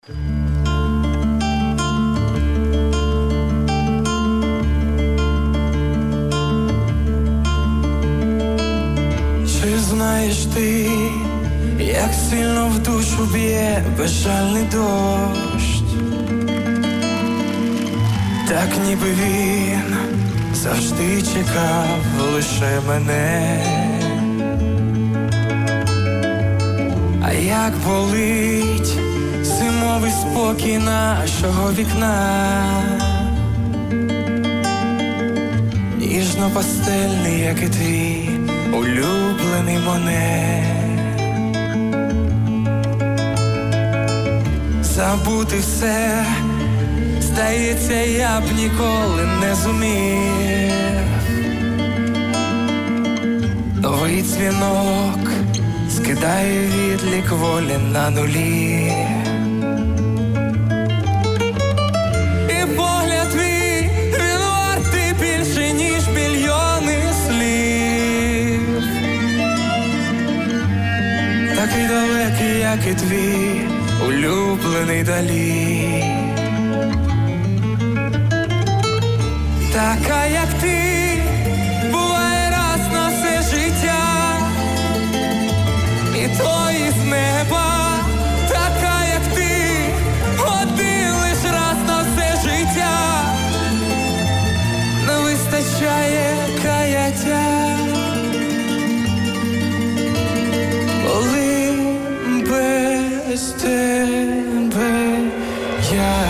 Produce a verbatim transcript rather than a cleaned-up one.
Чи знаєш ти, як сильно в душу б'є безжальний дощ? Так ніби він завжди чекав лише мене. А як болить зимовий спокій нашого вікна, ніжно-пастельний, як і твій улюблений Моне. Забути все, здається, я б ніколи не зумів. Новий дзвінок скидає відлік волі на нулі. І погляд твій, він вартий більше, ніж мільйони слів. Такий далекий, як і твій улюблений Далі. Така, як ти, буває раз на все життя, і то із неба. Така, як ти, один лиш раз на все життя, не вистачає каяття, коли без тебе я